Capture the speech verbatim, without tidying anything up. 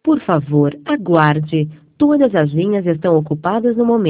Por favor, aguarde. Todas as linhas estão ocupadas no momento.